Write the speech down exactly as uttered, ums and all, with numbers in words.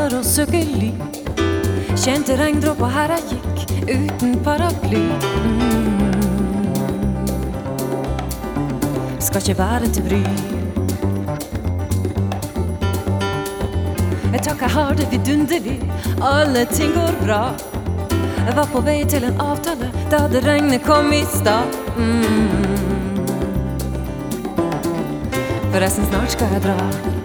Og søke ly. Kjente regndråper her jeg gikk uten paraply. mm. Skal ikke være til bry. Jeg takker, jeg har det vidunderlig. Alle ting går bra. Jeg var på vei til en avtale da det regnet kom i stad. mm. Forresten, snart skal jeg dra.